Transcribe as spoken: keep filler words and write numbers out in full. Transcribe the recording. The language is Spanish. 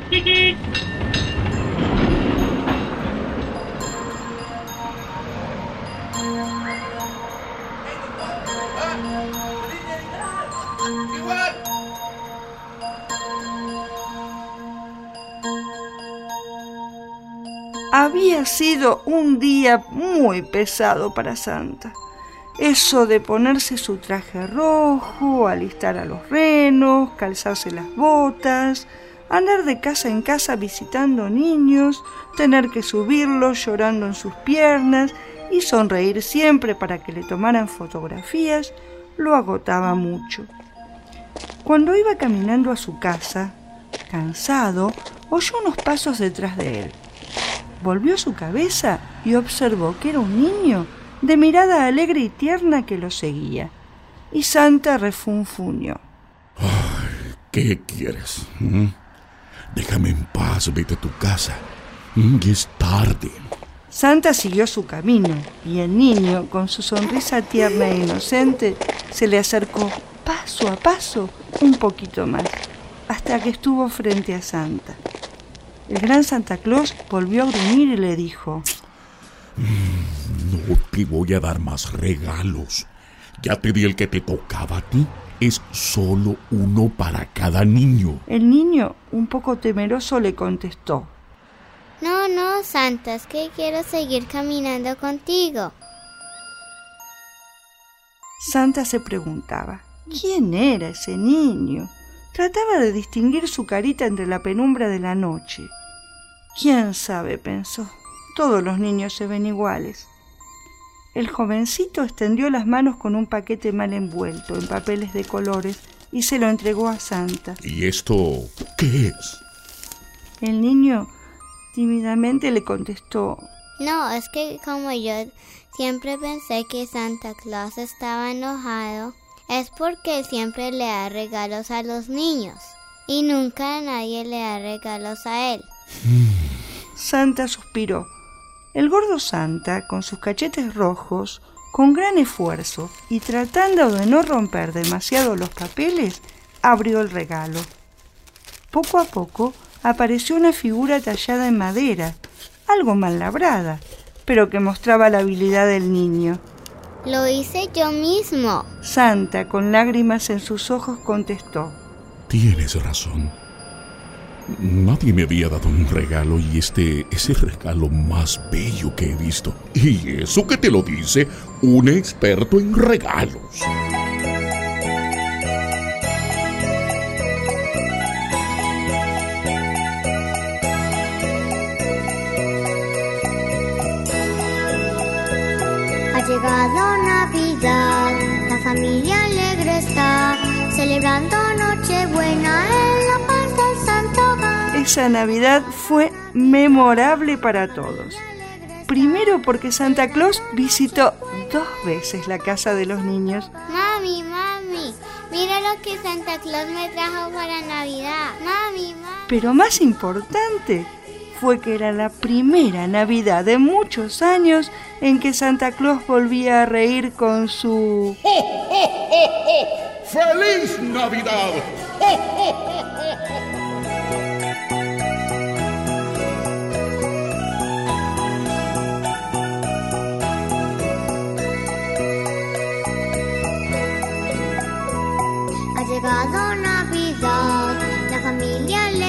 Había sido un día muy pesado para Santa. Eso de ponerse su traje rojo, alistar a los renos, calzarse las botas, andar de casa en casa visitando niños, tener que subirlos llorando en sus piernas y sonreír siempre para que le tomaran fotografías, lo agotaba mucho. Cuando iba caminando a su casa, cansado, oyó unos pasos detrás de él. Volvió su cabeza y observó que era un niño de mirada alegre y tierna que lo seguía. Y Santa refunfuñó. Ay, ¿qué quieres? ¿Mm? Déjame en paz, vete a tu casa. ¿Mm? Ya es tarde. Santa siguió su camino y el niño, con su sonrisa tierna e inocente, se le acercó paso a paso un poquito más, hasta que estuvo frente a Santa. El gran Santa Claus volvió a gruñir y le dijo: No te voy a dar más regalos. Ya te di el que te tocaba a ti. Es solo uno para cada niño. El niño, un poco temeroso, le contestó: No, no, Santa, es que quiero seguir caminando contigo. Santa se preguntaba, ¿quién era ese niño? Trataba de distinguir su carita entre la penumbra de la noche. ¿Quién sabe?, pensó. Todos los niños se ven iguales. El jovencito extendió las manos con un paquete mal envuelto en papeles de colores y se lo entregó a Santa. ¿Y esto qué es? El niño tímidamente le contestó: No, es que como yo siempre pensé que Santa Claus estaba enojado, es porque siempre le da regalos a los niños y nunca nadie le da regalos a él. Santa suspiró. El gordo Santa, con sus cachetes rojos, con gran esfuerzo y tratando de no romper demasiado los papeles, abrió el regalo. Poco a poco apareció una figura tallada en madera, algo mal labrada, pero que mostraba la habilidad del niño. Lo hice yo mismo. Santa, con lágrimas en sus ojos, contestó: Tienes razón. Nadie me había dado un regalo y este es el regalo más bello que he visto. Y eso que te lo dice un experto en regalos. Ha llegado Navidad, la familia alegre está, celebrando Nochebuena en la paz del Santo Hogar. Esa Navidad fue memorable para todos. Primero porque Santa Claus visitó dos veces la casa de los niños. Mami, mami, mira lo que Santa Claus me trajo para Navidad. Mami, mami. Pero más importante fue que era la primera Navidad de muchos años en que Santa Claus volvía a reír con su... ¡Oh, oh, oh, oh! ¡Feliz Navidad! ¡Oh, oh, oh, oh! Ha llegado Navidad, la familia